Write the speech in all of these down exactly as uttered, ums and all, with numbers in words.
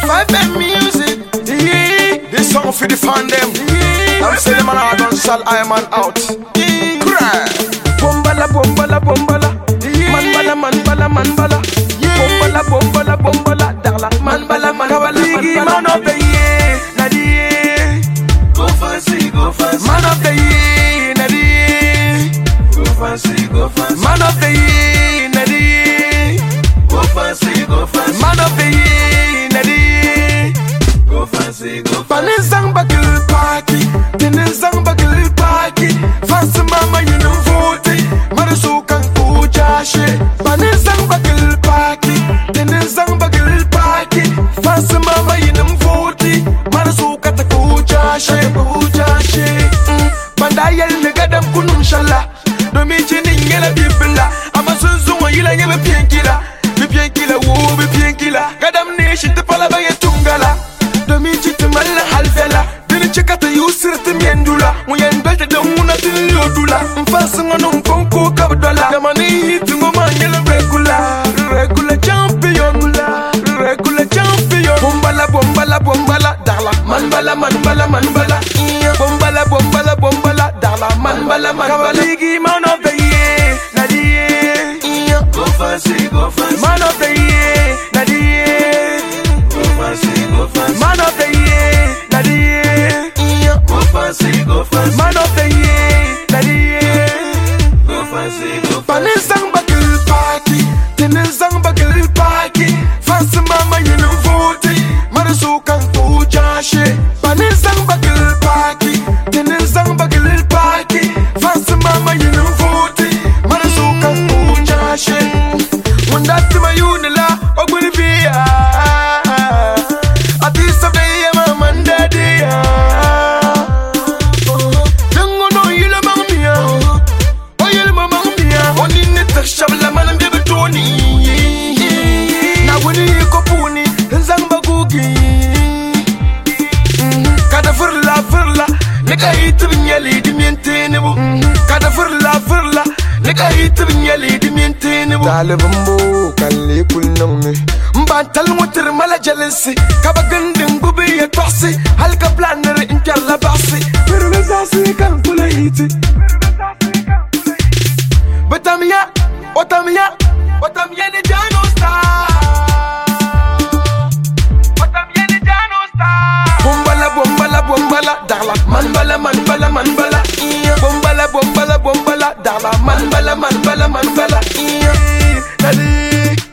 Five men music. Yeah. This song for the fan them. Yeah. I'm saying man I don't sell I man out. Yeah. Cry. Bombala, bombala, bombala. Yeah. Man bala, man bala, man bala. Yeah. Bombala, bombala, bombala. Darla, man bala, man bala, man bala. Man of the year, Nadia. Go fancy, go fancy. Man of the year, Nadia. Go fancy, go fancy. Man of the year, Nadia. Go fancy, go fancy. Man of the year, Nadia. Go fancy, go fancy. Panisang bagil party, tinisang bagil party. Fancy mama you know vote, marasukan kujashi. Panisang bagil party, tinisang bagil party. Fancy mama you know vote, marasukan kujashi, kujashi. Bandayel negadam kunum shala, domi chini ngela bibla. Amasunzu wa yila ngebe pienkila, bi pienkila wo bi pienkila. Gadam ne shit pala ba yetungala. Domi chiti mala halvela, dini chekata yusir timiendula. Muyen belte de una tini yodula. Mfasa ngono mkonko kabdola. Damani hiti ngoma ngela regular, regular champion la, regular champion. Bombala, bombala, bombala, darla. Manbala, manbala, manbala. Bombala, bombala, bombala, darla. Manbala, manbala. Ligi man of the year, Nadia. Go fancy, go fancy. Man of the year, Nadia. Go fancy, go fancy. Man of the year, Nadia. Go fancy, go fancy. Man of the year, Nadia. Go fancy, go fancy. Panisang bagil party, tinisang bagil party. Fancy mama you know vote, marasukan kujashi. Panisang bagil party, tinisang bagil party. Fancy mama you know vote, marasukan kujashi. Mundati mayunila, ogulibia. Atisa beye mama ndadia. Jango no yile mamia, o yile mamia. Oni nita shabla manam bebe toni. Na wini kopuni, nzamba gugi. Kada furla furla, nika hiti binyali di mientenebu. Kada furla furla, nika hiti binyali di mientenebu. Talibambo kalli kulnami. Mbantal mutir mala jelensi, kabaganding bubi ya tosi. Halka planner injalla basi. Pervezasi kan kula hiti. Batamia, otamia, otamia ni jano star. Otamia ni jano star. Bombala, bombala, bombala, darla. Manbala, manbala, manbala. Bombala, bombala, bombala, darla. Manbala, manbala, manbala. Nadi.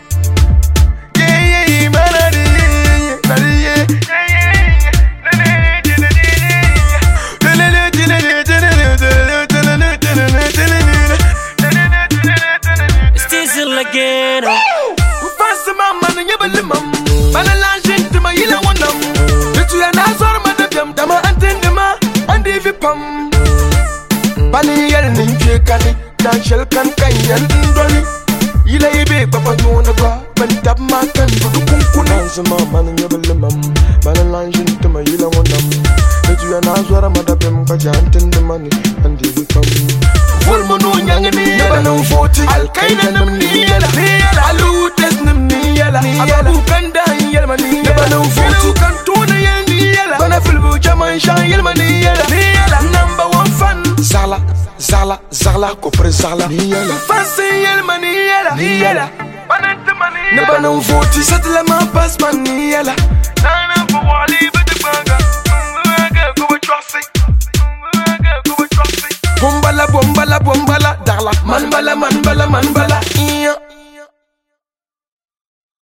Again. Fancy mama and you believe mum. Banalangin to my yellow one. It's your Nazar Madam Dama and Tindema and Davy Pum. Bunny and Ninjacani, Danshell can Kanyan Dolly. You lay be Papa Yonagua, but that man can do the Kunkunan's mama and you believe mum. Banalangin to my yellow one. It's your Nazar Madam Kajan Tindemani and Davy Pum. Volmono Yangani, Yabanum forty, Al Kaina Niela, Alutes Niela, Abu Kanda Yelmani, Yabanum forty, Cantona Yaniela, Banafil Jaman Shan Yelmaniela, number one fan, Zala, Zala, Zala, Copre Zala, Niela, Fancy Yelmaniela, Niela, Banantamani, Nabanum forty, Settlement Pass Maniela, Nana for Wally, but the burger, go with Trossi. Bombala, bombala, bombala, darla. Manbala, manbala, manbala.